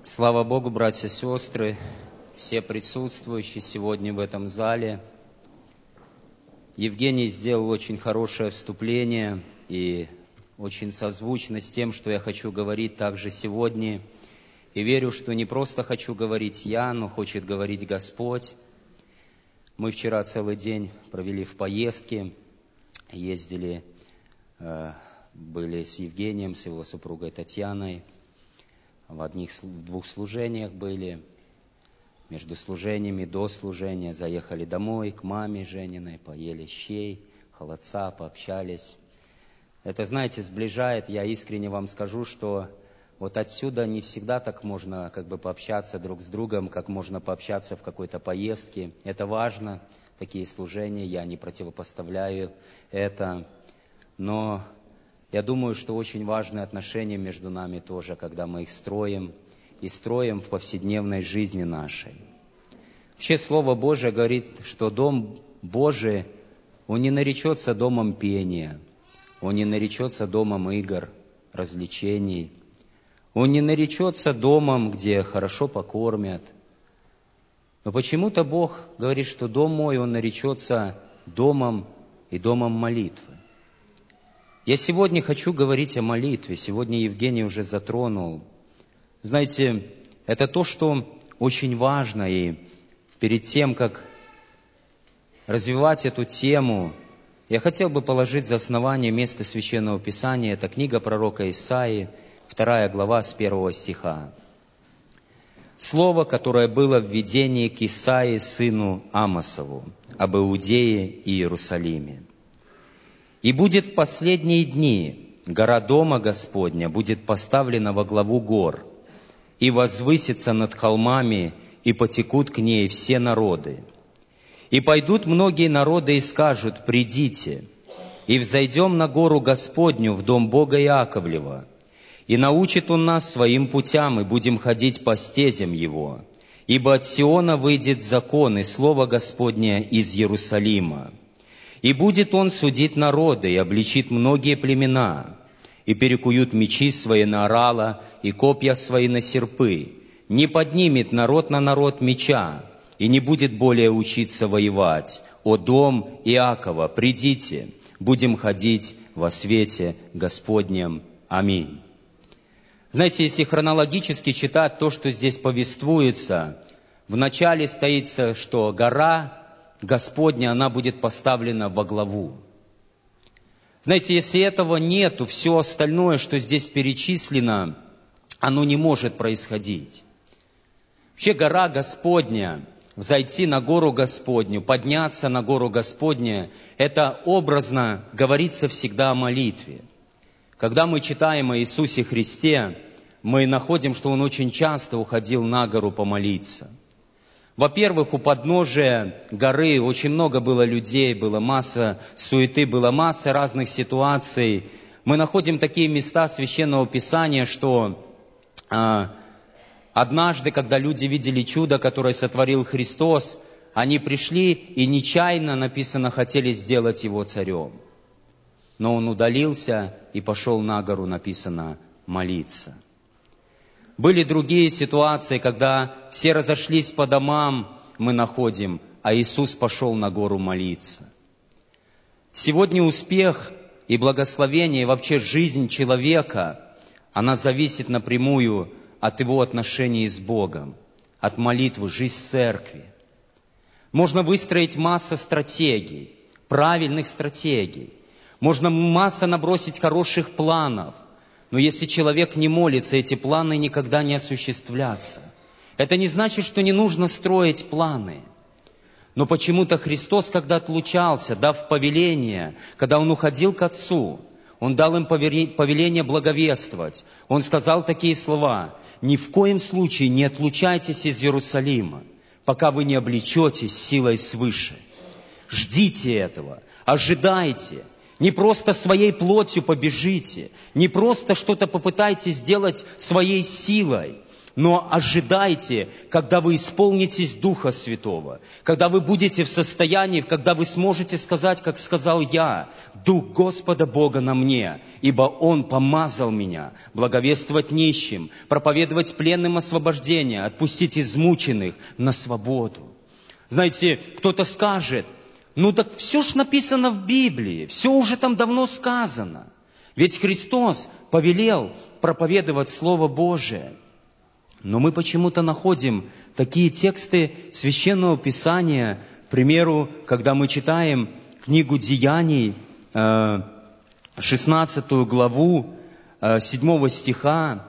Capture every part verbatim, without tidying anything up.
Слава Богу, братья и сестры, все присутствующие сегодня в этом зале. Евгений сделал очень хорошее вступление и очень созвучно с тем, что я хочу говорить также сегодня. И верю, что не просто хочу говорить я, но хочет говорить Господь. Мы вчера целый день провели в поездке, ездили, были с Евгением, с его супругой Татьяной. В одних в двух служениях были, между служениями, до служения, заехали домой к маме Жениной, поели щей, холодца, пообщались. Это, знаете, сближает. Я искренне вам скажу, что вот отсюда не всегда так можно как бы пообщаться друг с другом, как можно пообщаться в какой-то поездке. Это важно, такие служения, я не противопоставляю это, но я думаю, что очень важные отношения между нами тоже, когда мы их строим, и строим в повседневной жизни нашей. Вообще, Слово Божие говорит, что Дом Божий, он не наречется домом пения, он не наречется домом игр, развлечений, он не наречется домом, где хорошо покормят. Но почему-то Бог говорит, что дом мой, он наречется домом и домом молитвы. Я сегодня хочу говорить о молитве. Сегодня Евгений уже затронул. Знаете, это то, что очень важно. И перед тем, как развивать эту тему, я хотел бы положить за основание место Священного Писания. Это книга пророка Исаии, вторая глава, с первого стиха. Слово, которое было в видении к Исаии, сыну Амосову, об Иудее и Иерусалиме. «И будет в последние дни гора Дома Господня будет поставлена во главу гор, и возвысится над холмами, и потекут к ней все народы. И пойдут многие народы и скажут: придите, и взойдем на гору Господню в дом Бога Иаковлева, и научит Он нас своим путям, и будем ходить по стезям Его. Ибо от Сиона выйдет закон, и слово Господне из Иерусалима. И будет Он судить народы, и обличит многие племена, и перекуют мечи свои на орала, и копья свои на серпы. Не поднимет народ на народ меча, и не будет более учиться воевать. О дом Иакова, придите, будем ходить во свете Господнем. Аминь». Знаете, если хронологически читать то, что здесь повествуется, вначале стоится, что гора Господня, она будет поставлена во главу. Знаете, если этого нету, все остальное, что здесь перечислено, оно не может происходить. Вообще гора Господня, взойти на гору Господню, подняться на гору Господню, это образно говорится всегда о молитве. Когда мы читаем о Иисусе Христе, мы находим, что Он очень часто уходил на гору помолиться. Во-первых, у подножия горы очень много было людей, была масса суеты, была масса разных ситуаций. Мы находим такие места Священного Писания, что а, однажды, когда люди видели чудо, которое сотворил Христос, они пришли и нечаянно, написано, хотели сделать Его царем. Но Он удалился и пошел на гору, написано, молиться. Были другие ситуации, когда все разошлись по домам, мы находим, а Иисус пошел на гору молиться. Сегодня успех и благословение, и вообще жизнь человека, она зависит напрямую от его отношений с Богом, от молитвы, жизнь церкви. Можно выстроить массу стратегий, правильных стратегий. Можно масса набросить хороших планов. Но если человек не молится, эти планы никогда не осуществлятся. Это не значит, что не нужно строить планы. Но почему-то Христос, когда отлучался, дав повеление, когда Он уходил к Отцу, Он дал им повеление благовествовать. Он сказал такие слова: «Ни в коем случае не отлучайтесь из Иерусалима, пока вы не облечетесь силой свыше». Ждите этого, ожидайте. Не просто своей плотью побежите, не просто что-то попытайтесь сделать своей силой. Но ожидайте, когда вы исполнитесь Духа Святого, когда вы будете в состоянии, когда вы сможете сказать, как сказал я, «Дух Господа Бога на мне, ибо Он помазал меня благовествовать нищим, проповедовать пленным освобождение, отпустить измученных на свободу». Знаете, кто-то скажет, ну так все ж написано в Библии, все уже там давно сказано. Ведь Христос повелел проповедовать Слово Божие. Но мы почему-то находим такие тексты Священного Писания, к примеру, когда мы читаем книгу Деяний, шестнадцатую главу, седьмого стиха,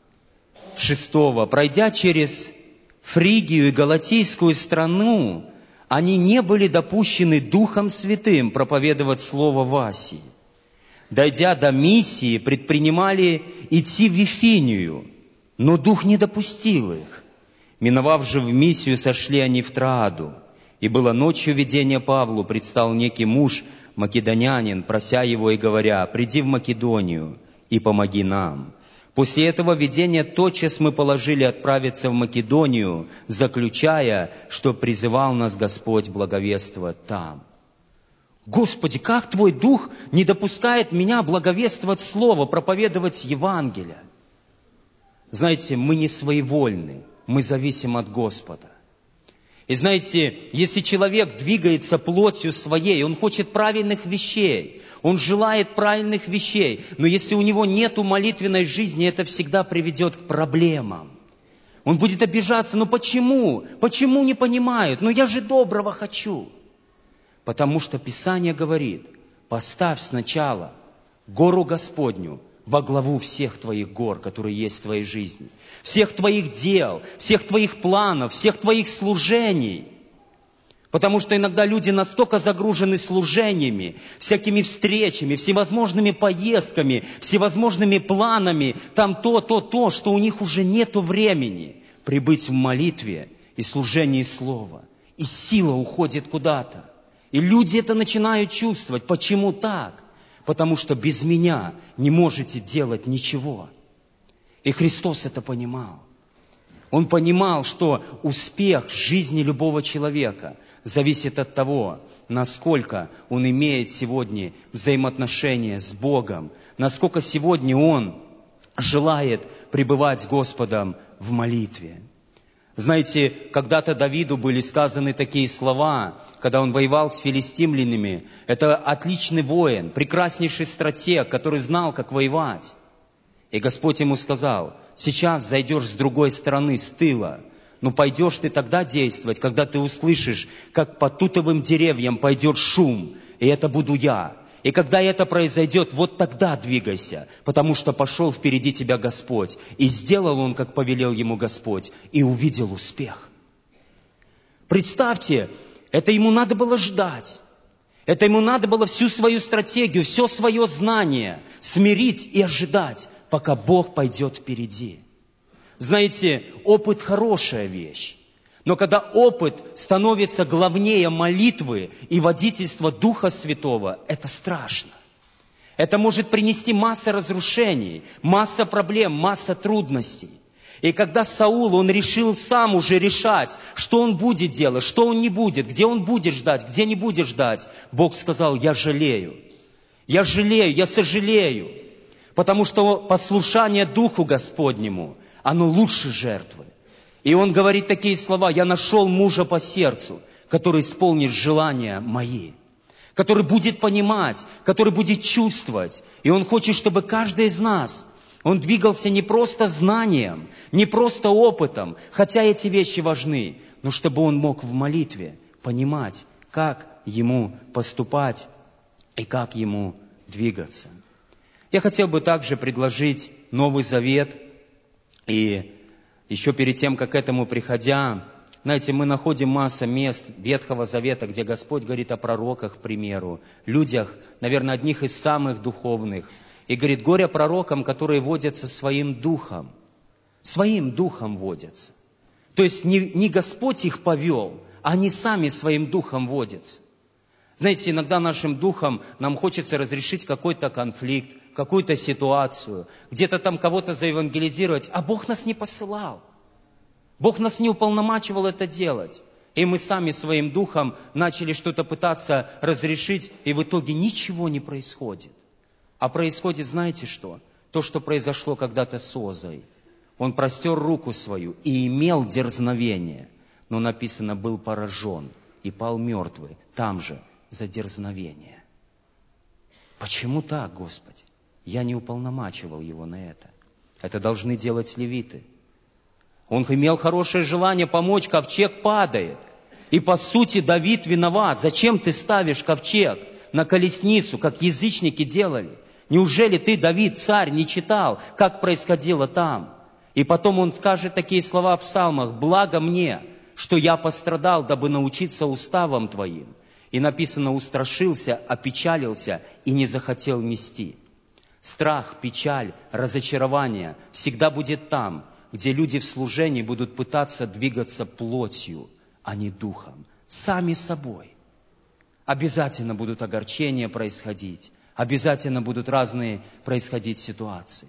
шестого. «Пройдя через Фригию и Галатийскую страну, они не были допущены Духом Святым проповедовать Слово в Асии. Дойдя до Миссии, предпринимали идти в Вифинию, но Дух не допустил их. Миновав же в Миссию, сошли они в Трааду. И было ночью видение Павлу, предстал некий муж, македонянин, прося его и говоря, «Приди в Македонию и помоги нам». После этого видения тотчас мы положили отправиться в Македонию, заключая, что призывал нас Господь благовествовать там. Господи, как Твой Дух не допускает меня благовествовать Слово, проповедовать Евангелие? Знаете, мы не своевольны, мы зависим от Господа. И знаете, если человек двигается плотью своей, он хочет правильных вещей, он желает правильных вещей, но если у него нет молитвенной жизни, это всегда приведет к проблемам. Он будет обижаться, ну почему? Почему не понимают? Ну я же доброго хочу. Потому что Писание говорит, поставь сначала гору Господню во главу всех твоих гор, которые есть в твоей жизни, всех твоих дел, всех твоих планов, всех твоих служений. Потому что иногда люди настолько загружены служениями, всякими встречами, всевозможными поездками, всевозможными планами, там то, то, то, что у них уже нету времени прибыть в молитве и служении Слова. И сила уходит куда-то. И люди это начинают чувствовать. Почему так? Потому что без меня не можете делать ничего. И Христос это понимал. Он понимал, что успех жизни любого человека зависит от того, насколько он имеет сегодня взаимоотношения с Богом, насколько сегодня он желает пребывать с Господом в молитве. Знаете, когда-то Давиду были сказаны такие слова, когда он воевал с филистимлянами. Это отличный воин, прекраснейший стратег, который знал, как воевать. И Господь ему сказал, сейчас зайдешь с другой стороны, с тыла, но пойдешь ты тогда действовать, когда ты услышишь, как по тутовым деревьям пойдет шум, и это буду я. И когда это произойдет, вот тогда двигайся, потому что пошел впереди тебя Господь. И сделал он, как повелел ему Господь, и увидел успех. Представьте, это ему надо было ждать. Это ему надо было всю свою стратегию, все свое знание смирить и ожидать, пока Бог пойдет впереди. Знаете, опыт – хорошая вещь. Но когда опыт становится главнее молитвы и водительства Духа Святого, это страшно. Это может принести массу разрушений, масса проблем, масса трудностей. И когда Саул, он решил сам уже решать, что он будет делать, что он не будет, где он будет ждать, где не будет ждать, Бог сказал, я жалею. Я жалею, я сожалею. Потому что послушание Духу Господнему, оно лучше жертвы. И он говорит такие слова, я нашел мужа по сердцу, который исполнит желания мои, который будет понимать, который будет чувствовать. И он хочет, чтобы каждый из нас, он двигался не просто знанием, не просто опытом, хотя эти вещи важны, но чтобы он мог в молитве понимать, как ему поступать и как ему двигаться. Я хотел бы также предложить Новый Завет. И еще перед тем, как к этому приходя, знаете, мы находим массу мест Ветхого Завета, где Господь говорит о пророках, к примеру, людях, наверное, одних из самых духовных. И говорит, горе пророкам, которые водятся своим духом. Своим духом водятся. То есть не, не Господь их повел, а они сами своим духом водятся. Знаете, иногда нашим духом нам хочется разрешить какой-то конфликт, какую-то ситуацию, где-то там кого-то заевангелизировать, а Бог нас не посылал. Бог нас не уполномачивал это делать. И мы сами своим духом начали что-то пытаться разрешить, и в итоге ничего не происходит. А происходит, знаете что? То, что произошло когда-то с Озой. Он простер руку свою и имел дерзновение, но написано, был поражен и пал мертвый там же за дерзновение. Почему так, Господи? Я не уполномачивал его на это. Это должны делать левиты. Он имел хорошее желание помочь, ковчег падает. И по сути Давид виноват. Зачем ты ставишь ковчег на колесницу, как язычники делали? Неужели ты, Давид, царь, не читал, как происходило там? И потом он скажет такие слова в псалмах: «Благо мне, что я пострадал, дабы научиться уставам твоим». И написано, устрашился, опечалился и не захотел нести. Страх, печаль, разочарование всегда будет там, где люди в служении будут пытаться двигаться плотью, а не духом, сами собой. Обязательно будут огорчения происходить, обязательно будут разные происходить ситуации.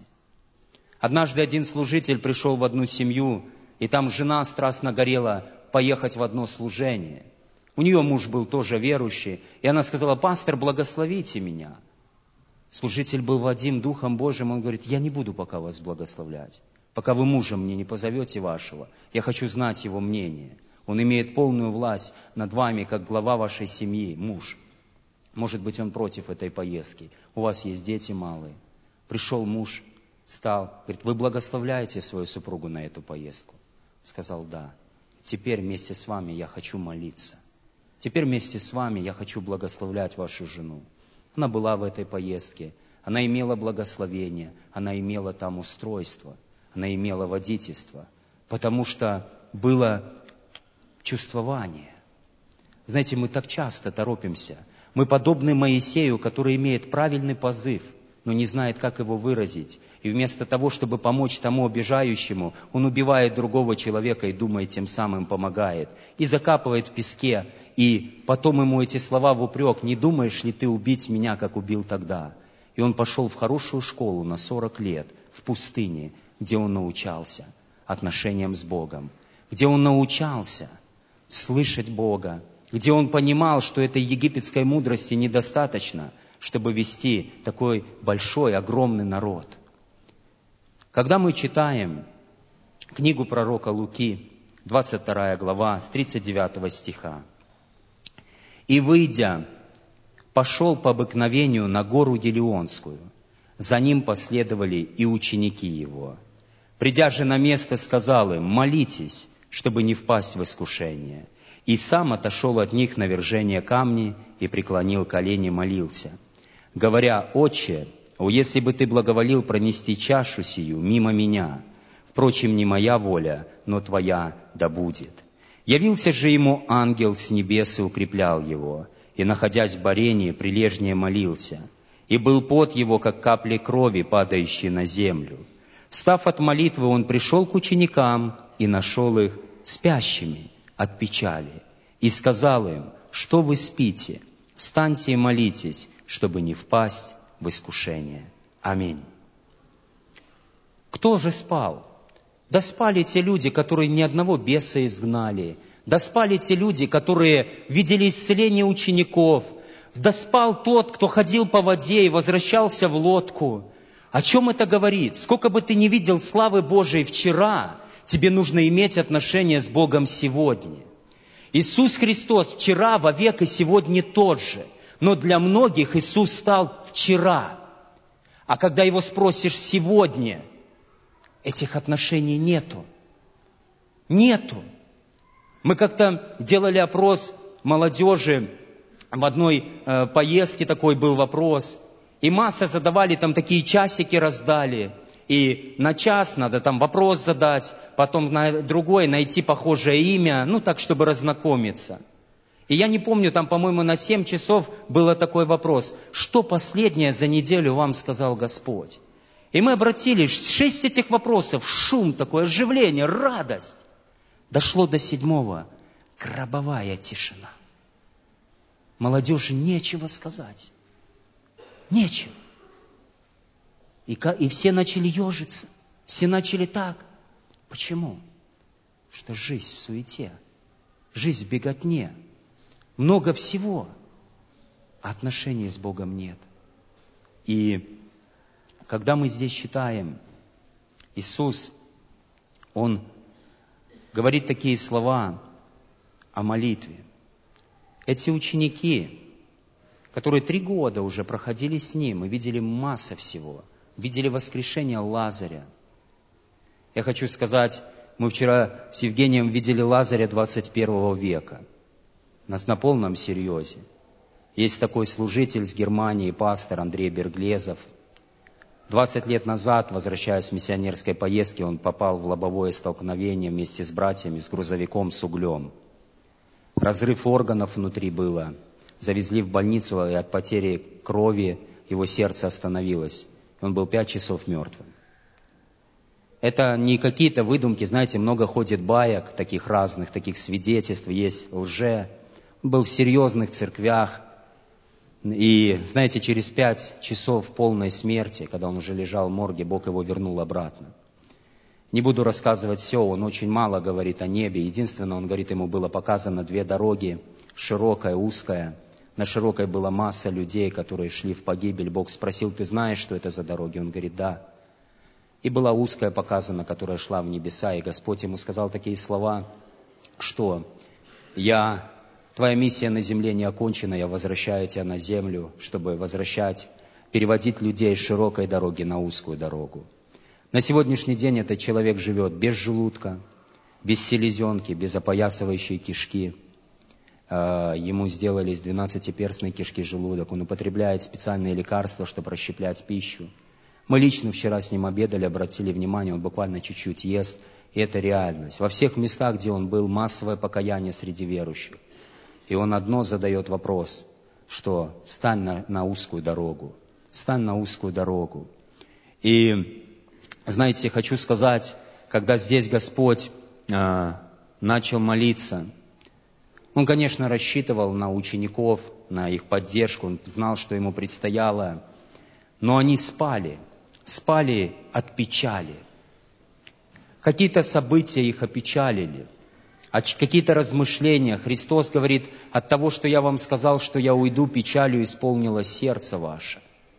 Однажды один служитель пришел в одну семью, и там жена страстно горела поехать в одно служение. У нее муж был тоже верующий, и она сказала: «Пастор, благословите меня». Служитель был Вадим Духом Божьим, он говорит: «Я не буду пока вас благословлять, пока вы мужа мне не позовете вашего. Я хочу знать его мнение. Он имеет полную власть над вами, как глава вашей семьи, муж. Может быть, он против этой поездки. У вас есть дети малые». Пришел муж, встал, говорит: «Вы благословляете свою супругу на эту поездку?» Сказал: «Да». «Теперь вместе с вами я хочу молиться. Теперь вместе с вами я хочу благословлять вашу жену». Она была в этой поездке, она имела благословение, она имела там устройство, она имела водительство, потому что было чувствование. Знаете, мы так часто торопимся. Мы подобны Моисею, который имеет правильный позыв, но не знает, как его выразить. И вместо того, чтобы помочь тому обижающему, он убивает другого человека и думает, тем самым помогает. И закапывает в песке, и потом ему эти слова в упрек: «Не думаешь ли ты убить меня, как убил тогда?» И он пошел в хорошую школу на сорок лет, в пустыне, где он научался отношениям с Богом, где он научался слышать Бога, где он понимал, что этой египетской мудрости недостаточно, чтобы вести такой большой, огромный народ. Когда мы читаем книгу пророка Луки, двадцать вторая глава, с тридцать девятого стиха. «И, выйдя, пошел по обыкновению на гору Елеонскую. За ним последовали и ученики его. Придя же на место, сказал им: молитесь, чтобы не впасть в искушение. И сам отошел от них на вержение камни и преклонил колени, молился, говоря: Отче, о, если бы ты благоволил пронести чашу сию мимо меня, впрочем, не моя воля, но твоя да будет. Явился же ему ангел с небес и укреплял его, и, находясь в борении, прилежнее молился. И был пот его, как капли крови, падающие на землю. Встав от молитвы, он пришел к ученикам и нашел их спящими от печали. И сказал им: что вы спите? Встаньте и молитесь, чтобы не впасть в искушение. Аминь. Кто же спал? Да спали те люди, которые ни одного беса изгнали. Да спали те люди, которые видели исцеление учеников. Да спал тот, кто ходил по воде и возвращался в лодку. О чем это говорит? Сколько бы ты ни видел славы Божией вчера, тебе нужно иметь отношение с Богом сегодня. Иисус Христос вчера, вовек и сегодня тот же. Но для многих Иисус стал вчера. А когда Его спросишь сегодня, этих отношений нету. Нету. Мы как-то делали опрос молодежи, в одной э, поездке такой был вопрос, и масса задавали, там такие часики раздали, и на час надо там вопрос задать, потом на другой найти похожее имя, ну так, чтобы разнакомиться. И я не помню, там, по-моему, на семь часов был такой вопрос: что последнее за неделю вам сказал Господь? И мы обратились, шесть этих вопросов, шум такой, оживление, радость. Дошло до седьмого, гробовая тишина. Молодежи нечего сказать. Нечего. И, и все начали ежиться, все начали так. Почему? что жизнь в суете, жизнь в беготне, много всего, а отношений с Богом нет. И когда мы здесь читаем, Иисус, Он говорит такие слова о молитве. Эти ученики, которые три года уже проходили с Ним и видели массу всего, видели воскрешение Лазаря. Я хочу сказать, мы вчера с Евгением видели Лазаря двадцать первого века. Нас на полном серьезе. Есть такой служитель с Германии, пастор Андрей Берглезов. двадцать лет назад, возвращаясь с миссионерской поездки, он попал в лобовое столкновение вместе с братьями, с грузовиком с углем. Разрыв органов внутри было. Завезли в больницу, и от потери крови его сердце остановилось. Он был пять часов мертвым. Это не какие-то выдумки, знаете, много ходит баек, таких разных, таких свидетельств, есть лже. Он был в серьезных церквях. И, знаете, через пять часов полной смерти, когда он уже лежал в морге, Бог его вернул обратно. Не буду рассказывать все, он очень мало говорит о небе. Единственное, он говорит, ему было показано две дороги, широкая, узкая. На широкой была масса людей, которые шли в погибель. Бог спросил, ты знаешь, что это за дороги? Он говорит, да. И была узкая показана, которая шла в небеса. И Господь ему сказал такие слова, что я... Твоя миссия на земле не окончена, я возвращаю тебя на землю, чтобы возвращать, переводить людей с широкой дороги на узкую дорогу. На сегодняшний день этот человек живет без желудка, без селезенки, без опоясывающей кишки. Ему сделали из двенадцатиперстной кишки желудок. Он употребляет специальные лекарства, чтобы расщеплять пищу. Мы лично вчера с ним обедали, обратили внимание, он буквально чуть-чуть ест, и это реальность. Во всех местах, где он был, массовое покаяние среди верующих. И он одно задает вопрос, что стань на, на узкую дорогу, стань на узкую дорогу. И, знаете, хочу сказать, когда здесь Господь э, начал молиться, Он, конечно, рассчитывал на учеников, на их поддержку, Он знал, что ему предстояло, но они спали, спали от печали. Какие-то события их опечалили. Какие-то размышления. Христос говорит, от того, что я вам сказал, что я уйду, печалью исполнилось сердце ваше.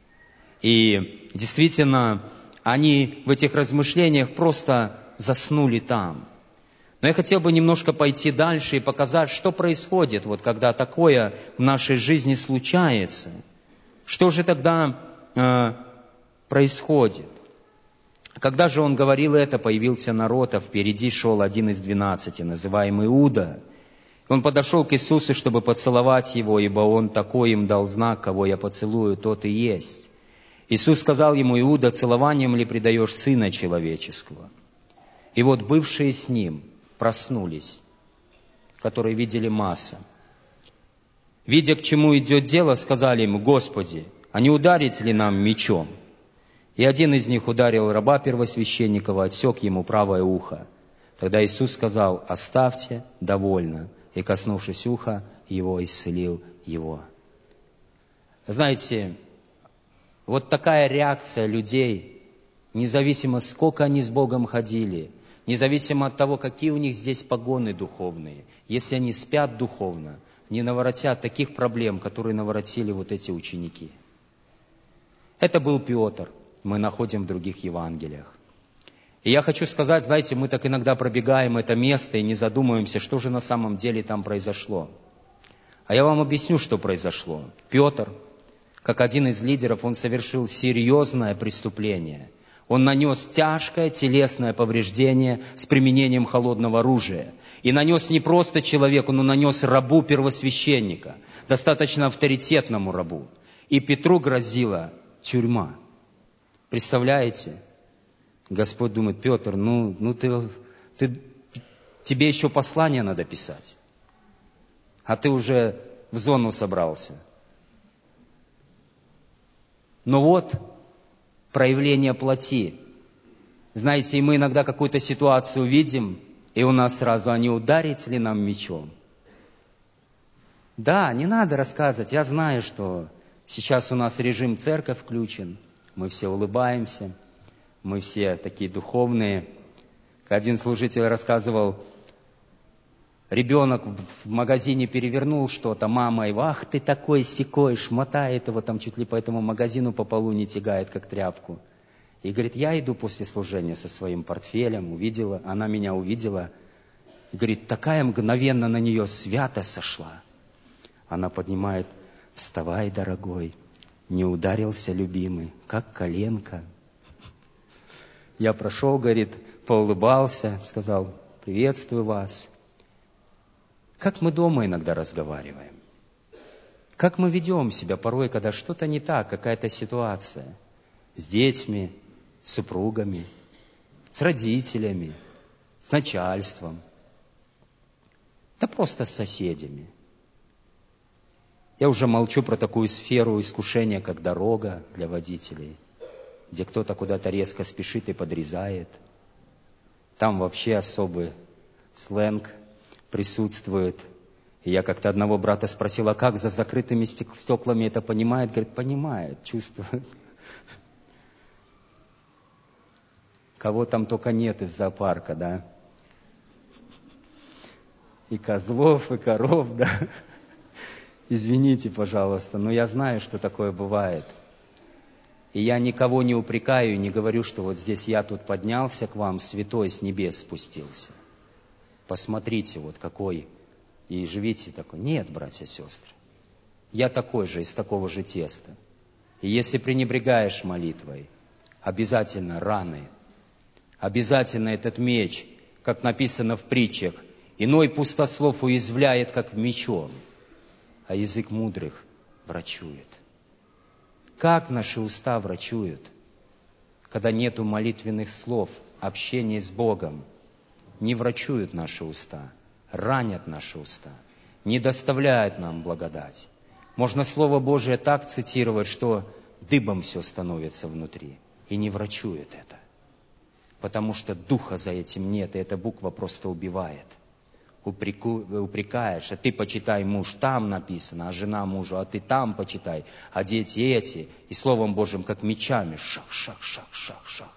И действительно, они в этих размышлениях просто заснули там. Но я хотел бы немножко пойти дальше и показать, что происходит, вот когда такое в нашей жизни случается. Что же тогда э, происходит? Когда же он говорил это, появился народ, а впереди шел один из двенадцати, называемый Иуда. Он подошел к Иисусу, чтобы поцеловать его, ибо он такой им дал знак, кого я поцелую, тот и есть. Иисус сказал ему, Иуда, целованием ли предаешь Сына Человеческого? И вот бывшие с ним проснулись, которые видели масса. Видя, к чему идет дело, сказали ему, Господи, а не ударить ли нам мечом? И один из них ударил раба первосвященникова, отсек ему правое ухо. Тогда Иисус сказал, оставьте, довольно, и, коснувшись уха, его исцелил его. Знаете, вот такая реакция людей, независимо, сколько они с Богом ходили, независимо от того, какие у них здесь погоны духовные, если они спят духовно, не наворотят таких проблем, которые наворотили вот эти ученики. Это был Петр. Мы находим в других Евангелиях. И я хочу сказать, знаете, мы так иногда пробегаем это место и не задумываемся, что же на самом деле там произошло. А я вам объясню, что произошло. Петр, как один из лидеров, он совершил серьезное преступление. Он нанес тяжкое телесное повреждение с применением холодного оружия. И нанес не просто человеку, но нанес рабу первосвященника, достаточно авторитетному рабу. И Петру грозила тюрьма. Представляете? Господь думает, Петр, ну, ну ты, ты, тебе еще послание надо писать, а ты уже в зону собрался. Но вот проявление плоти. Знаете, и мы иногда какую-то ситуацию видим, и у нас сразу, а не ударить ли нам мечом? Да, не надо рассказывать, я знаю, что сейчас у нас режим церковь включен, мы все улыбаемся, мы все такие духовные. Один служитель рассказывал, Ребенок в магазине перевернул что-то, мама его, ах ты такой сякой, шмотает его там чуть ли по этому магазину по полу не тягает, как тряпку. И говорит, я иду после служения со своим портфелем, увидела, она меня увидела. И говорит, такая мгновенно на нее свято сошла. Она поднимает, вставай, дорогой, не ударился, любимый, как коленка. Я прошел, говорит, поулыбался, сказал, приветствую вас. Как мы дома иногда разговариваем? Как мы ведем себя порой, когда что-то не так, какая-то ситуация с детьми, с супругами, с родителями, с начальством, да просто с соседями. Я уже молчу про такую сферу искушения, как дорога для водителей, где кто-то куда-то резко спешит и подрезает. Там вообще особый сленг присутствует. И я как-то одного брата спросил, а как за закрытыми стеклами это понимает? Говорит, понимает, чувствует. Кого там только нет из зоопарка, да? И козлов, и коров, да? Извините, пожалуйста, но я знаю, что такое бывает. И я никого не упрекаю, не говорю, что вот здесь я тут поднялся к вам, святой с небес спустился. Посмотрите, вот какой, и живите такой. Нет, братья и сестры, я такой же, из такого же теста. И если пренебрегаешь молитвой, обязательно раны, обязательно этот меч, как написано в притчах, иной пустослов уязвляет, как мечом, а язык мудрых врачует. Как наши уста врачуют, когда нету молитвенных слов, общения с Богом? Не врачуют наши уста, ранят наши уста, не доставляют нам благодать. Можно Слово Божие так цитировать, что дыбом все становится внутри, и не врачует это. Потому что духа за этим нет, и эта буква просто убивает. Упреку, упрекаешь, а ты почитай, муж, там написано, а жена мужу, а ты там почитай, а дети эти. И Словом Божьим, как мечами, шах, шах, шах, шах, шах.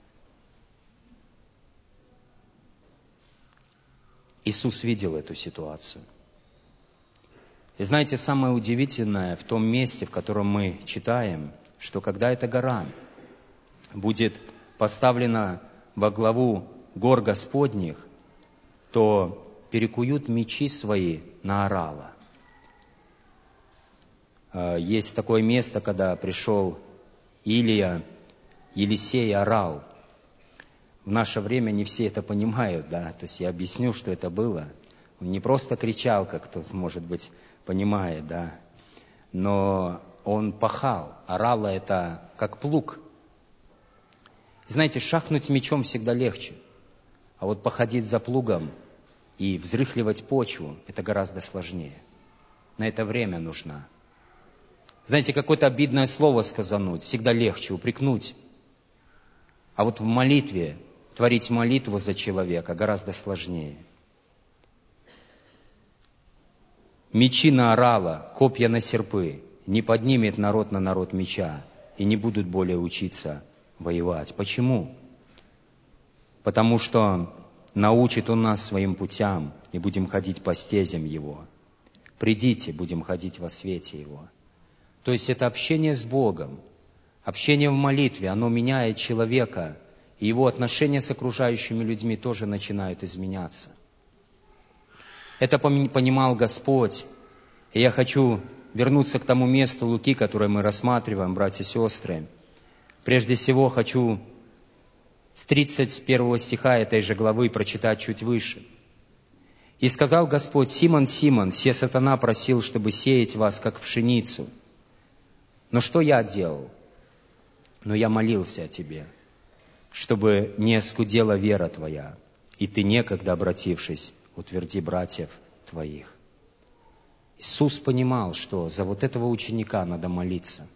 Иисус видел эту ситуацию. И знаете, самое удивительное в том месте, в котором мы читаем, что когда эта гора будет поставлена во главу гор Господних, то перекуют мечи свои на орала. Есть такое место, когда пришел Илия, Елисей орал. В наше время не все это понимают, да, то есть я объясню, что это было. Он не просто кричал, как кто-то, может быть, понимает, да, но он пахал. Орало это как плуг. Знаете, шахнуть мечом всегда легче, а вот походить за плугом и взрыхливать почву – это гораздо сложнее. На это время нужно. Знаете, какое-то обидное слово сказануть всегда легче, упрекнуть. А вот в молитве творить молитву за человека гораздо сложнее. Мечи на орала, копья на серпы. Не поднимет народ на народ меча, и не будут более учиться воевать. Почему? Потому что научит Он нас своим путям, и будем ходить по стезям Его. Придите, будем ходить во свете Его. То есть это общение с Богом, общение в молитве, оно меняет человека, и его отношения с окружающими людьми тоже начинают изменяться. Это понимал Господь, и я хочу вернуться к тому месту Луки, которое мы рассматриваем, братья и сестры. Прежде всего хочу с тридцать первого стиха этой же главы прочитать чуть выше. «И сказал Господь: Симон, Симон, се сатана просил, чтобы сеять вас, как пшеницу. Но что я делал? Но я молился о тебе, чтобы не оскудела вера твоя, и ты, некогда обратившись, утверди братьев твоих». Иисус понимал, что за вот этого ученика надо молиться.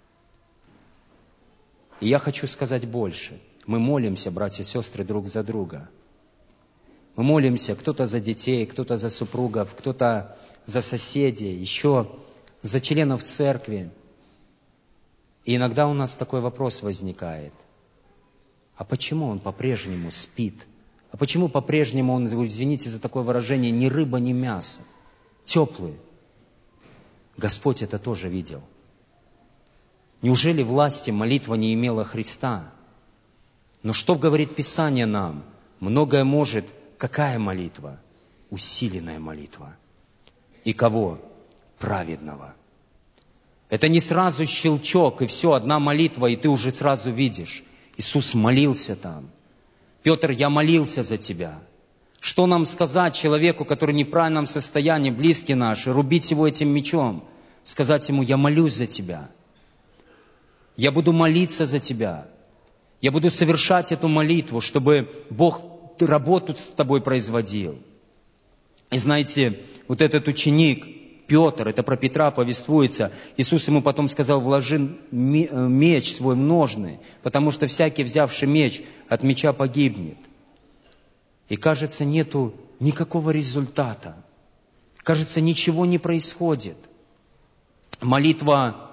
И я хочу сказать больше. Мы молимся, братья и сестры, друг за друга. Мы молимся, кто-то за детей, кто-то за супругов, кто-то за соседей, еще за членов церкви. И иногда у нас такой вопрос возникает. А почему он по-прежнему спит А почему по-прежнему он, извините за такое выражение, ни рыба, ни мясо? Теплый. Господь это тоже видел. Неужели власти молитва не имела Христа? Но что говорит Писание нам? Многое может. Какая молитва? Усиленная молитва. И кого? Праведного. Это не сразу щелчок, и все, одна молитва, и ты уже сразу видишь. Иисус молился там. Петр, я молился за тебя. Что нам сказать человеку, который в неправильном состоянии, близкий наш, и рубить его этим мечом? Сказать ему, я молюсь за тебя. Я буду молиться за тебя. Я буду совершать эту молитву, чтобы Бог работу с тобой производил. И знаете, вот этот ученик, Петр, это про Петра повествуется, Иисус ему потом сказал, вложи меч свой в ножны, потому что всякий, взявший меч, от меча погибнет. И кажется, нету никакого результата. Кажется, ничего не происходит. Молитва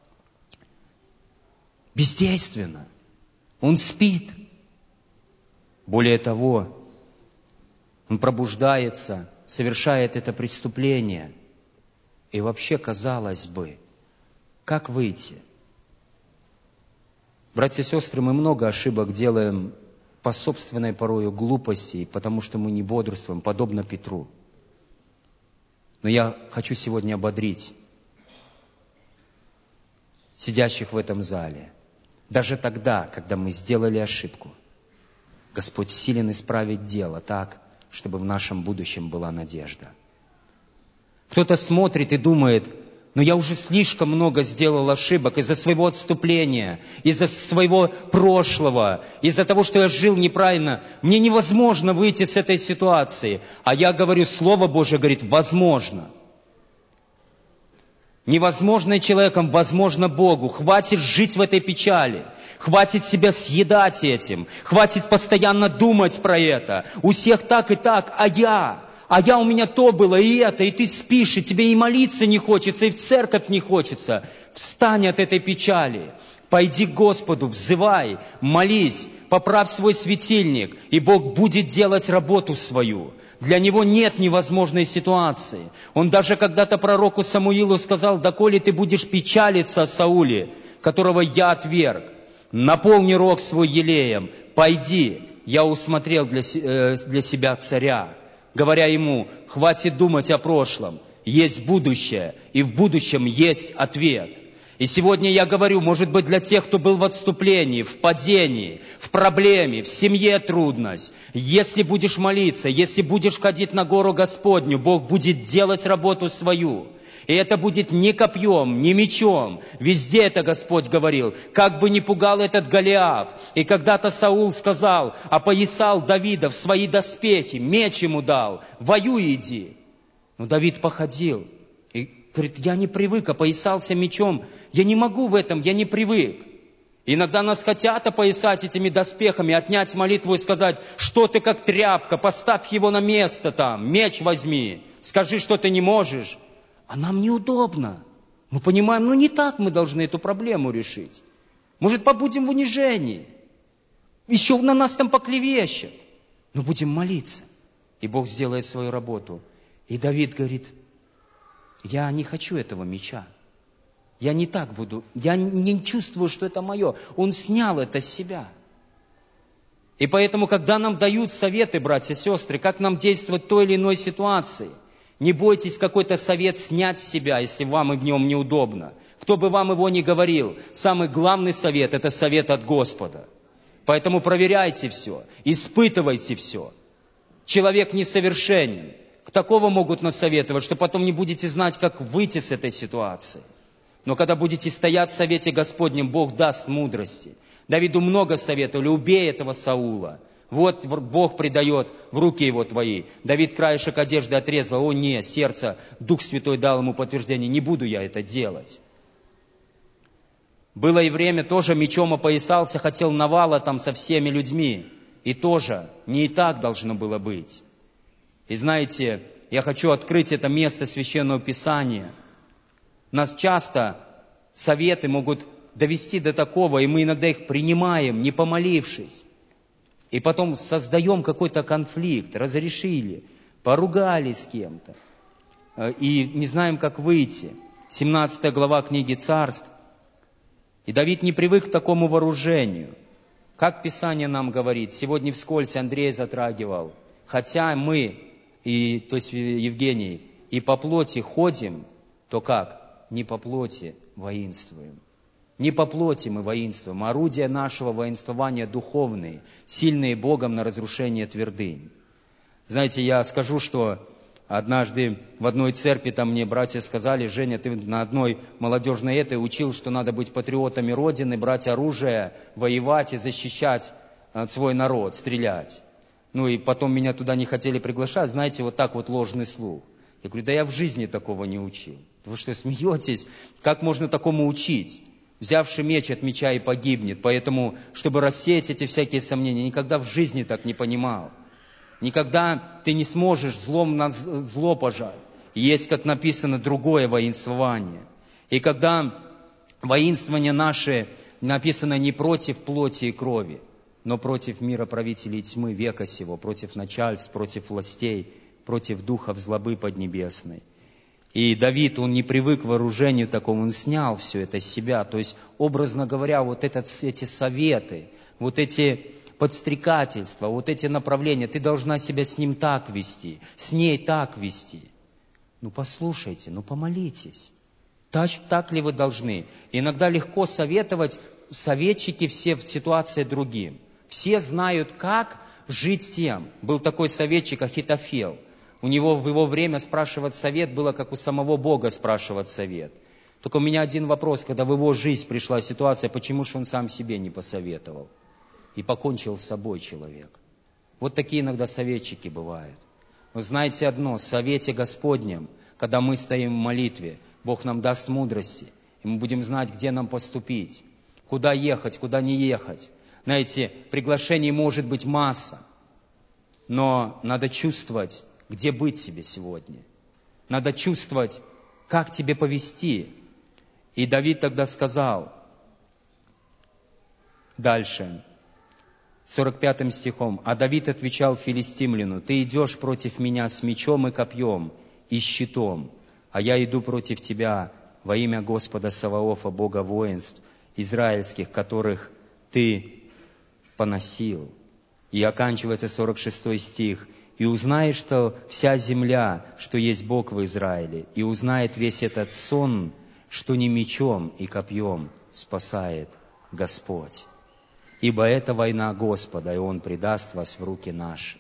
бездейственна. Он спит. Более того, он пробуждается, совершает это преступление. И вообще, казалось бы, как выйти? Братья и сестры, мы много ошибок делаем по собственной порою глупости, потому что мы не бодрствуем, подобно Петру. Но я хочу сегодня ободрить сидящих в этом зале. Даже тогда, когда мы сделали ошибку, Господь силен исправить дело так, чтобы в нашем будущем была надежда. Кто-то смотрит и думает, но я уже слишком много сделал ошибок из-за своего отступления, из-за своего прошлого, из-за того, что я жил неправильно. Мне невозможно выйти с этой ситуации. А я говорю, Слово Божие говорит, возможно. Невозможно человеком, возможно Богу. Хватит жить в этой печали. Хватит себя съедать этим. Хватит постоянно думать про это. У всех так и так, а я... А я, у меня то было, и это, и ты спишь, и тебе и молиться не хочется, и в церковь не хочется. Встань от этой печали, пойди к Господу, взывай, молись, поправь свой светильник, и Бог будет делать работу свою. Для Него нет невозможной ситуации. Он даже когда-то пророку Самуилу сказал, доколе ты будешь печалиться о Сауле, которого я отверг, наполни рог свой елеем, пойди, я усмотрел для, для себя царя. Говоря ему, хватит думать о прошлом, есть будущее, и в будущем есть ответ. И сегодня я говорю, может быть, для тех, кто был в отступлении, в падении, в проблеме, в семье трудность, если будешь молиться, если будешь ходить на гору Господню, Бог будет делать работу свою. И это будет не копьем, не мечом. Везде это Господь говорил. Как бы ни пугал этот Голиаф. И когда-то Саул сказал, опоясал Давида в свои доспехи, меч ему дал, воюй иди. Но Давид походил. И говорит, я не привык, опоясался мечом. Я не могу в этом, я не привык. Иногда нас хотят опоясать этими доспехами, отнять молитву и сказать, что ты как тряпка, поставь его на место там, меч возьми, скажи, что ты не можешь. А нам неудобно. Мы понимаем, ну не так мы должны эту проблему решить. Может, побудем в унижении. Еще на нас там поклевещут. Но будем молиться. И Бог сделает свою работу. И Давид говорит, я не хочу этого меча. Я не так буду. Я не чувствую, что это мое. Он снял это с себя. И поэтому, когда нам дают советы, братья и сестры, как нам действовать в той или иной ситуации, не бойтесь какой-то совет снять с себя, если вам и в нем неудобно. Кто бы вам его ни говорил, самый главный совет – это совет от Господа. Поэтому проверяйте все, испытывайте все. Человек несовершенен. К такому могут насоветовать, что потом не будете знать, как выйти с этой ситуации. Но когда будете стоять в совете Господнем, Бог даст мудрости. Давиду много советовали, убей этого Саула. Вот Бог предает в руки его твои. Давид краешек одежды отрезал. О, не, сердце, Дух Святой дал ему подтверждение. Не буду я это делать. Было и время, тоже мечом опоясался, хотел навала там со всеми людьми. И тоже не и так должно было быть. И знаете, я хочу открыть это место Священного Писания. Нас часто советы могут довести до такого, и мы иногда их принимаем, не помолившись. и потом создаем какой-то конфликт, разрешили, поругались с кем-то, и не знаем, как выйти. семнадцатая глава книги Царств. И Давид не привык к такому вооружению. Как Писание нам говорит, сегодня вскользь Андрей затрагивал, хотя мы, и, то есть Евгений, и по плоти ходим, то как? Не по плоти воинствуем. Не по плоти мы воинствуем. Орудия нашего воинствования духовные, сильные Богом на разрушение твердынь. Знаете, я скажу, что однажды в одной церкви там мне братья сказали: Женя, ты на одной молодежной этой учил, что надо быть патриотами Родины, брать оружие, воевать и защищать свой народ, стрелять. Ну и потом меня туда не хотели приглашать, знаете, вот так вот ложный слух. Я говорю, да я в жизни такого не учил. Вы что, смеетесь? Как можно такому учить? Взявший меч от меча и погибнет. Поэтому, чтобы рассеять эти всякие сомнения, никогда в жизни так не понимал. Никогда ты не сможешь злом на зло пожать. Есть, как написано, другое воинствование. И когда воинствование наше написано не против плоти и крови, но против мира правителей тьмы века сего, против начальств, против властей, против духов злобы поднебесной. И Давид, он не привык к вооружению такому, он снял все это с себя. То есть, образно говоря, вот этот, эти советы, вот эти подстрекательства, вот эти направления, ты должна себя с ним так вести, с ней так вести. Ну послушайте, ну помолитесь. Так, так ли вы должны? Иногда легко советовать, советчики все в ситуации другим. Все знают, как жить с тем. Был такой советчик Ахитофел. У него в его время спрашивать совет было, как у самого Бога спрашивать совет. Только у меня один вопрос, когда в его жизнь пришла ситуация, почему же он сам себе не посоветовал? И покончил с собой человек. Вот такие иногда советчики бывают. Но знаете одно, в совете Господнем, когда мы стоим в молитве, Бог нам даст мудрости, и мы будем знать, где нам поступить, куда ехать, куда не ехать. Знаете, приглашений может быть масса, но надо чувствовать, где быть тебе сегодня. Надо чувствовать, как тебе повести. И Давид тогда сказал, дальше, сорок пятым стихом, «А Давид отвечал филистимлянину, ты идешь против меня с мечом и копьем и щитом, а я иду против тебя во имя Господа Саваофа, Бога воинств израильских, которых ты поносил». И оканчивается сорок шестой стих. «И узнаешь, что вся земля, что есть Бог в Израиле, и узнает весь этот сон, что не мечом и копьем спасает Господь. Ибо это война Господа, и Он предаст вас в руки наши».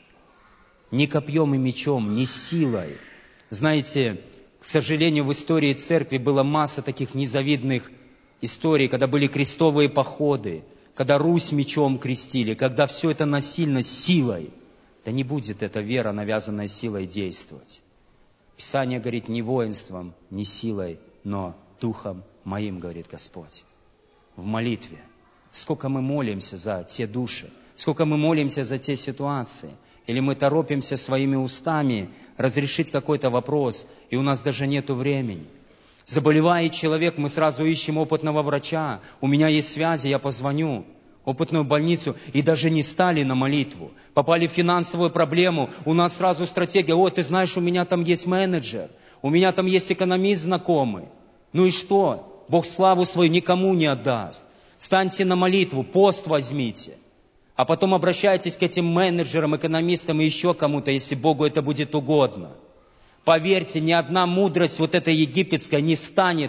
Ни копьем и мечом, ни силой. Знаете, к сожалению, в истории церкви была масса таких незавидных историй, когда были крестовые походы, когда Русь мечом крестили, когда все это насильно, силой. Да не будет эта вера, навязанная силой, действовать. Писание говорит, не воинством, не силой, но духом моим, говорит Господь. В молитве. Сколько мы молимся за те души, сколько мы молимся за те ситуации. Или мы торопимся своими устами разрешить какой-то вопрос, и у нас даже нету времени. Заболевает человек, мы сразу ищем опытного врача. У меня есть связи, я позвоню. Опытную больницу, и даже не стали на молитву. Попали в финансовую проблему, у нас сразу стратегия, ой, ты знаешь, у меня там есть менеджер, у меня там есть экономист знакомый. Ну и что? Бог славу свою никому не отдаст. Станьте на молитву, пост возьмите, а потом обращайтесь к этим менеджерам, экономистам и еще кому-то, если Богу это будет угодно. Поверьте, ни одна мудрость вот эта египетская не станет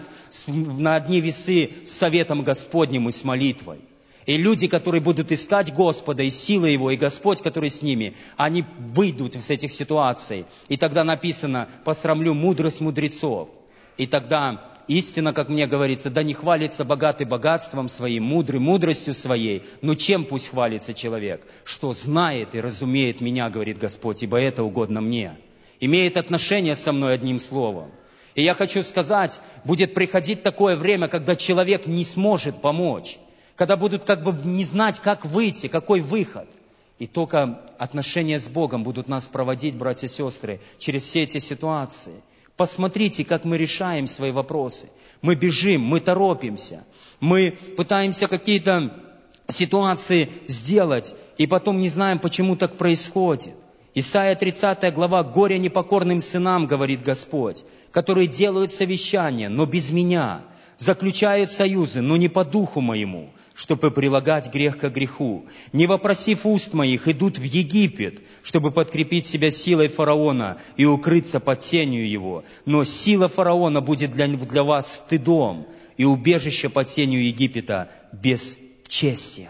на одни весы с советом Господним и с молитвой. И люди, которые будут искать Господа и силы Его, и Господь, который с ними, они выйдут из этих ситуаций. И тогда написано, посрамлю мудрость мудрецов. И тогда истина, как мне говорится, да не хвалится богатый богатством своим, мудрый мудростью своей. Но чем пусть хвалится человек? Что знает и разумеет меня, говорит Господь, ибо это угодно мне. Имеет отношение со мной одним словом. И я хочу сказать, будет приходить такое время, когда человек не сможет помочь. Когда будут как бы не знать, как выйти, какой выход. И только отношения с Богом будут нас проводить, братья и сестры, через все эти ситуации. Посмотрите, как мы решаем свои вопросы. Мы бежим, мы торопимся, мы пытаемся какие-то ситуации сделать. и потом не знаем, почему так происходит. Исайя тридцатая глава, «Горе непокорным сынам, говорит Господь, которые делают совещания, но без меня, заключают союзы, но не по духу моему, чтобы прилагать грех к греху. Не вопросив уст моих, идут в Египет, чтобы подкрепить себя силой фараона и укрыться под тенью его. Но сила фараона будет для, для вас стыдом, и убежище под тенью Египета бесчестием».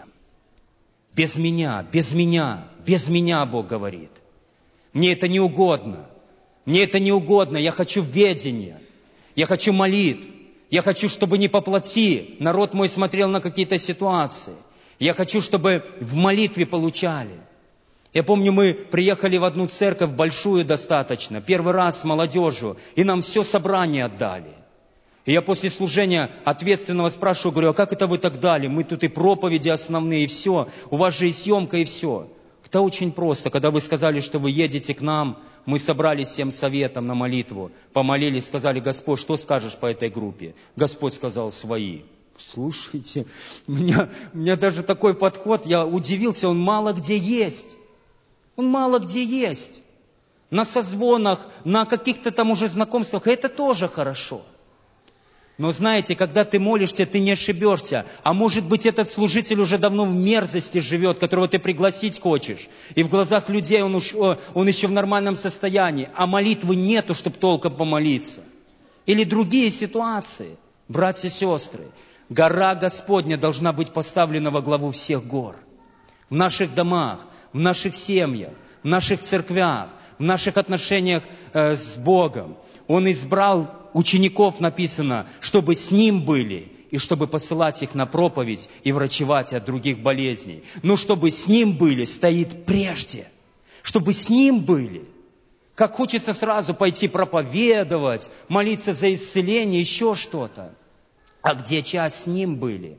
Без меня, без меня, без меня, Бог говорит. Мне это не угодно. Мне это не угодно. Я хочу ведения. Я хочу молитв. Я хочу, чтобы не по плоти народ мой смотрел на какие-то ситуации. Я хочу, чтобы в молитве получали. Я помню, мы приехали в одну церковь, большую достаточно, первый раз с молодежью, и нам все собрание отдали. И я после служения ответственного спрашиваю, говорю, а как это вы так дали? Мы тут и проповеди основные, и все. У вас же и съемка, и все. Это очень просто. Когда вы сказали, что вы едете к нам, мы собрались всем советом на молитву, помолились, сказали, Господь, что скажешь по этой группе? Господь сказал, свои. Слушайте, у меня, у меня даже такой подход, я удивился, он мало где есть. Он мало где есть. На созвонах, на каких-то там уже знакомствах, это тоже хорошо. Но знаете, когда ты молишься, ты не ошибешься. А может быть, этот служитель уже давно в мерзости живет, которого ты пригласить хочешь. И в глазах людей он, уж, он еще в нормальном состоянии. А молитвы нету, чтобы толком помолиться. Или другие ситуации. Братья и сестры, гора Господня должна быть поставлена во главу всех гор. В наших домах, в наших семьях, в наших церквях, в наших отношениях э, с Богом. Он избрал учеников, написано, чтобы с Ним были, и чтобы посылать их на проповедь и врачевать от других болезней. Но чтобы с Ним были, стоит прежде. Чтобы с Ним были. Как хочется сразу пойти проповедовать, молиться за исцеление, еще что-то. А где час с Ним были?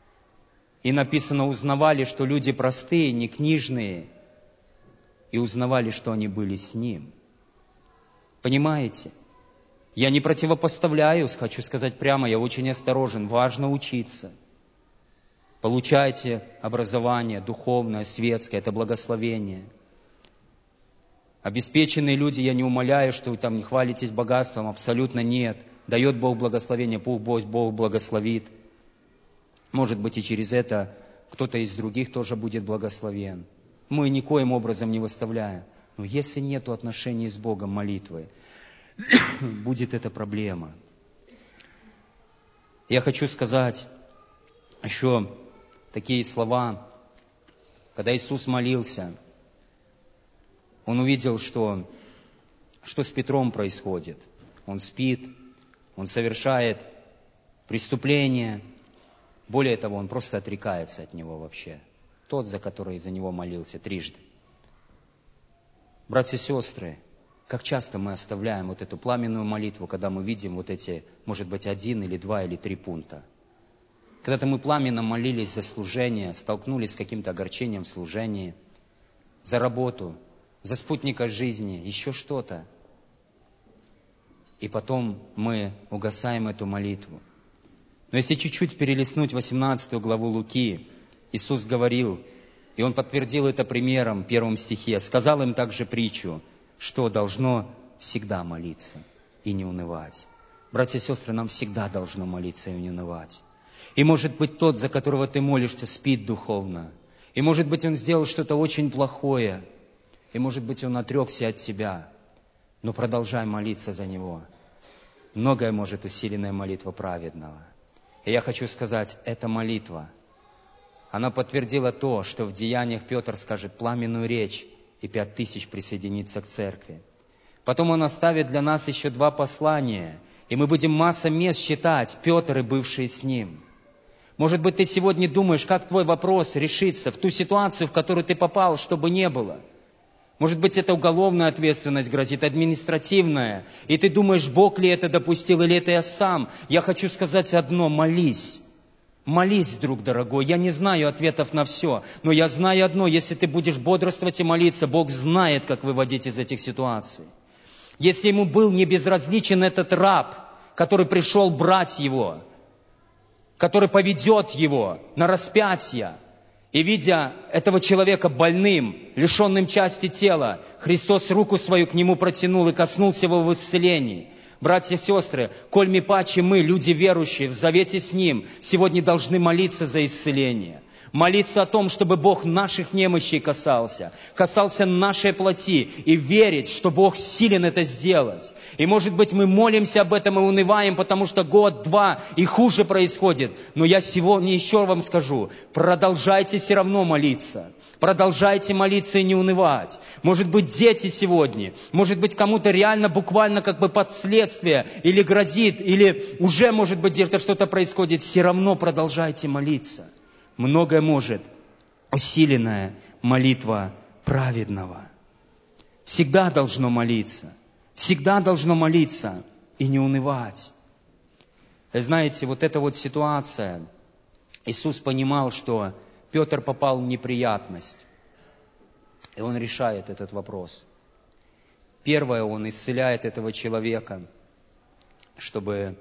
И написано, узнавали, что люди простые, не книжные, и узнавали, что они были с Ним. Понимаете? Я не противопоставляю, хочу сказать прямо, я очень осторожен. Важно учиться. Получайте образование духовное, светское, это благословение. Обеспеченные люди, я не умоляю, что вы там не хвалитесь богатством, абсолютно нет. Дает Бог благословение, пусть Бог благословит. Может быть, и через это кто-то из других тоже будет благословен. Мы никоим образом не выставляем. Но если нет отношений с Богом, молитвы, будет эта проблема. Я хочу сказать еще такие слова. Когда Иисус молился, Он увидел, что, что с Петром происходит. Он спит, он совершает преступление. Более того, он просто отрекается от него вообще. Тот, за который за него молился трижды. Братья и сестры, как часто мы оставляем вот эту пламенную молитву, когда мы видим вот эти, может быть, один или два или три пункта. Когда-то мы пламенно молились за служение, столкнулись с каким-то огорчением в служении, за работу, за спутника жизни, еще что-то. И потом мы угасаем эту молитву. Но если чуть-чуть перелистнуть восемнадцатую главу Луки, Иисус говорил, и Он подтвердил это примером в первом стихе, сказал им также притчу, что должно всегда молиться и не унывать. Братья и сестры, нам всегда должно молиться и не унывать. И может быть тот, за которого ты молишься, спит духовно. И может быть он сделал что-то очень плохое. И может быть он отрекся от себя. Но продолжай молиться за него. Многое может усиленная молитва праведного. И я хочу сказать, эта молитва, она подтвердила то, что в Деяниях Петр скажет пламенную речь, и пять тысяч присоединится к церкви. Потом он оставит для нас еще два послания, и мы будем масса мест считать, Петр и бывшие с ним. Может быть, ты сегодня думаешь, как твой вопрос решится в ту ситуацию, в которую ты попал, чтобы не было. Может быть, это уголовная ответственность грозит, административная, и ты думаешь, Бог ли это допустил, или это я сам. Я хочу сказать одно, молись. Молись, друг дорогой, я не знаю ответов на все, но я знаю одно, если ты будешь бодрствовать и молиться, Бог знает, как выводить из этих ситуаций. Если ему был не безразличен этот раб, который пришел брать его, который поведет его на распятие, И видя этого человека больным, лишенным части тела, Христос руку свою к нему протянул и коснулся его в исцелении. Братья и сестры, коль ми паче мы, люди верующие, в завете с Ним, сегодня должны молиться за исцеление. Молиться о том, чтобы Бог наших немощей касался, касался нашей плоти, и верить, что Бог силен это сделать. И, может быть, мы молимся об этом и унываем, потому что год, два, и хуже происходит. Но я сегодня еще вам скажу, продолжайте все равно молиться. Продолжайте молиться и не унывать. Может быть, дети сегодня, может быть, кому-то реально буквально как бы последствия, или грозит, или уже, может быть, где-то что-то происходит. Все равно продолжайте молиться. Многое может усиленная молитва праведного. Всегда должно молиться. Всегда должно молиться и не унывать. И знаете, вот эта вот ситуация, Иисус понимал, что Петр попал в неприятность. И Он решает этот вопрос. Первое, Он исцеляет этого человека, чтобы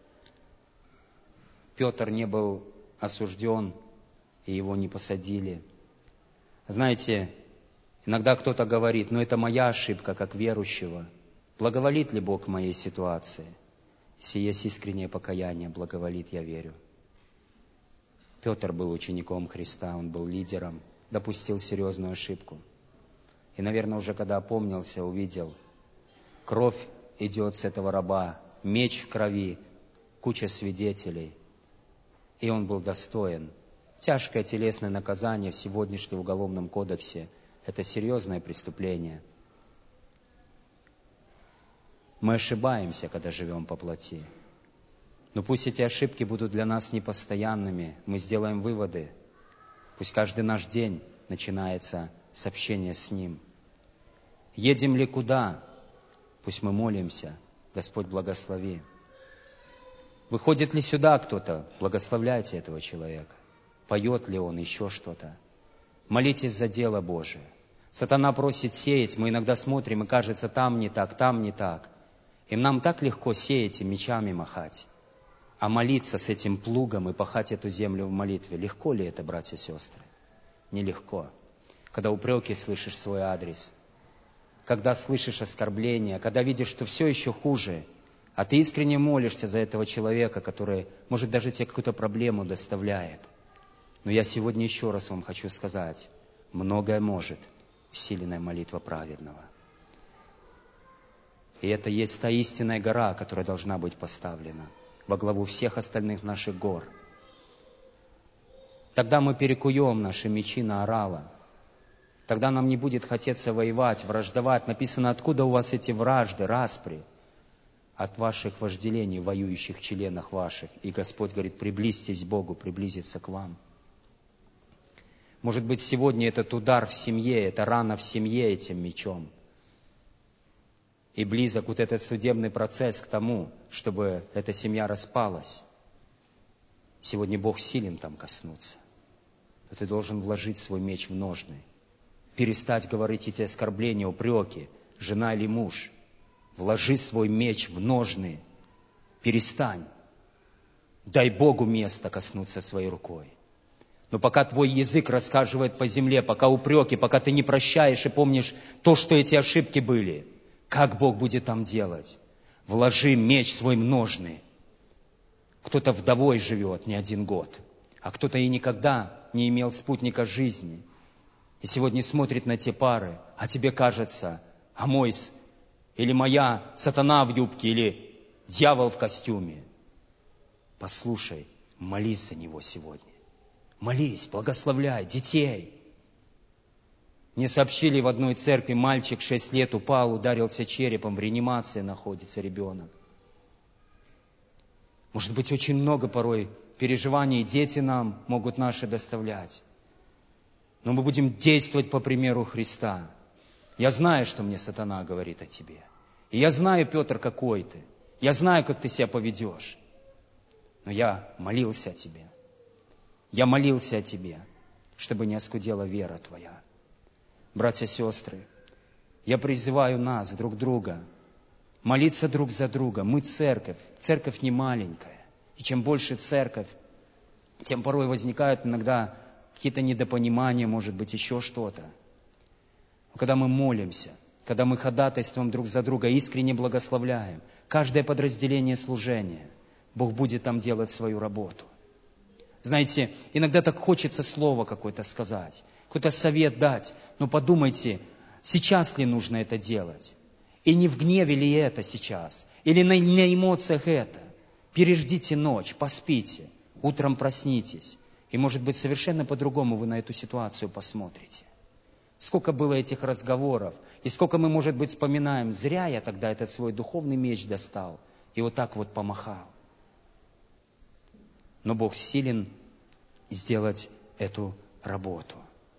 Петр не был осужден, и его не посадили. Знаете, иногда кто-то говорит, ну это моя ошибка, как верующего. Благоволит ли Бог моей ситуации? Если есть искреннее покаяние, благоволит, я верю. Петр был учеником Христа, он был лидером, допустил серьезную ошибку. И, наверное, уже когда опомнился, увидел, кровь идет с этого раба, меч в крови, куча свидетелей. И он был достоин. Тяжкое телесное наказание в сегодняшнем уголовном кодексе – это серьезное преступление. Мы ошибаемся, когда живем по плоти. Но пусть эти ошибки будут для нас непостоянными. Мы сделаем выводы. Пусть каждый наш день начинается с общения с Ним. Едем ли куда? Пусть мы молимся. Господь, благослови. Выходит ли сюда кто-то? Благословляйте этого человека. Поет ли он, еще что-то. Молитесь за дело Божие. Сатана просит сеять. Мы иногда смотрим, и кажется, там не так, там не так. И нам так легко сеять и мечами махать. А молиться с этим плугом и пахать эту землю в молитве, легко ли это, братья и сестры? Нелегко. Когда упреки слышишь в свой адрес, когда слышишь оскорбления, когда видишь, что все еще хуже, а ты искренне молишься за этого человека, который, может, даже тебе какую-то проблему доставляет. Но я сегодня еще раз вам хочу сказать, многое может усиленная молитва праведного. И это есть та истинная гора, которая должна быть поставлена во главу всех остальных наших гор. Тогда мы перекуем наши мечи на орала. Тогда нам не будет хотеться воевать, враждовать. Написано, откуда у вас эти вражды, распри? От ваших вожделений, воюющих в членах ваших. И Господь говорит, приблизьтесь к Богу, приблизиться к вам. Может быть, сегодня этот удар в семье, это рана в семье этим мечом. И близок вот этот судебный процесс к тому, чтобы эта семья распалась. Сегодня Бог силен там коснуться. Но ты должен вложить свой меч в ножны. Перестать говорить эти оскорбления, упреки, жена или муж. Вложи свой меч в ножны. Перестань. Дай Богу место коснуться своей рукой. Но пока твой язык рассказывает по земле, пока упреки, пока ты не прощаешь и помнишь то, что эти ошибки были, как Бог будет там делать? Вложи меч свой в ножны. Кто-то вдовой живет не один год, а кто-то и никогда не имел спутника жизни. И сегодня смотрит на те пары, а тебе кажется, а мой или моя сатана в юбке, или дьявол в костюме. Послушай, молись за него сегодня. Молись, благословляй детей. Мне сообщили в одной церкви, мальчик шесть лет упал, ударился черепом, в реанимации находится ребенок. Может быть, очень много порой переживаний дети нам могут наши доставлять. Но мы будем действовать по примеру Христа. Я знаю, что мне сатана говорит о тебе. И я знаю, Петр, какой ты. Я знаю, как ты себя поведешь. Но я молился о тебе. Я молился о тебе, чтобы не оскудела вера твоя. Братья и сестры, я призываю нас, друг друга, молиться друг за друга. Мы церковь. Церковь не маленькая. И чем больше церковь, тем порой возникают иногда какие-то недопонимания, может быть, еще что-то. Но когда мы молимся, когда мы ходатайством друг за друга искренне благословляем каждое подразделение служения, Бог будет там делать свою работу. Знаете, иногда так хочется слово какое-то сказать, какой-то совет дать, но подумайте, сейчас ли нужно это делать? И не в гневе ли это сейчас? Или на, на эмоциях это? Переждите ночь, поспите, утром проснитесь. И, может быть, совершенно по-другому вы на эту ситуацию посмотрите. Сколько было этих разговоров, и сколько мы, может быть, вспоминаем, зря я тогда этот свой духовный меч достал и вот так вот помахал. Но Бог силен сделать эту работу.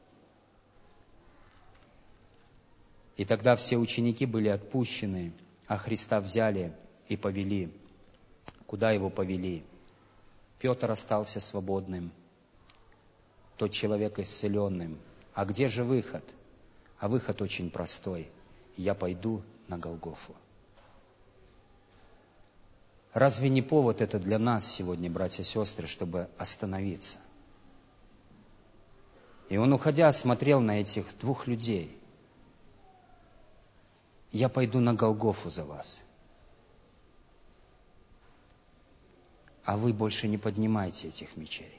И тогда все ученики были отпущены, а Христа взяли и повели. Куда его повели? Петр остался свободным, тот человек исцеленным. А где же выход? А выход очень простой. Я пойду на Голгофу. Разве не повод это для нас сегодня, братья и сестры, чтобы остановиться? И он, уходя, смотрел на этих двух людей. Я пойду на Голгофу за вас. А вы больше не поднимайте этих мечей.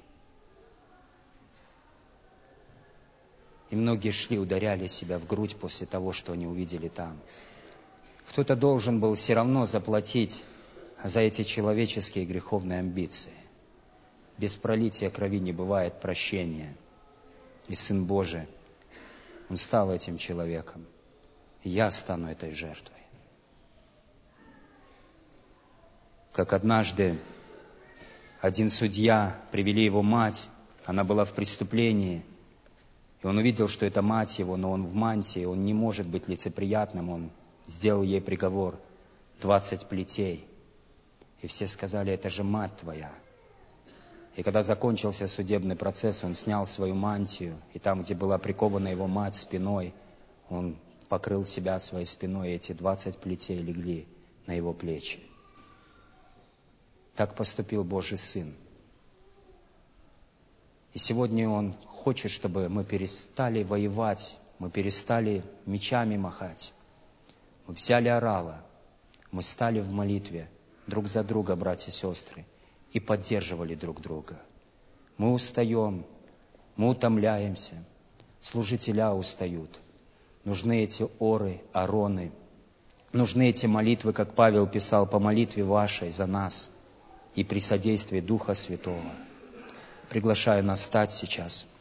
И многие шли, ударяли себя в грудь после того, что они увидели там. Кто-то должен был все равно заплатить за эти человеческие греховные амбиции. Без пролития крови не бывает прощения. И Сын Божий, Он стал этим человеком. И я стану этой жертвой. Как однажды один судья, привели его мать, она была в преступлении, и он увидел, что это мать его, но он в мантии, он не может быть лицеприятным, он сделал ей приговор двадцать плетей. И все сказали, это же мать твоя. И когда закончился судебный процесс, он снял свою мантию, и там, где была прикована его мать спиной, он покрыл себя своей спиной, и эти двадцать плетей легли на его плечи. Так поступил Божий Сын. И сегодня Он хочет, чтобы мы перестали воевать, мы перестали мечами махать. Мы взяли орала, мы стали в молитве друг за друга, братья и сестры, и поддерживали друг друга. Мы устаем, мы утомляемся, служителя устают. Нужны эти оры, ароны, нужны эти молитвы, как Павел писал, по молитве вашей за нас и при содействии Духа Святого. Приглашаю нас встать сейчас.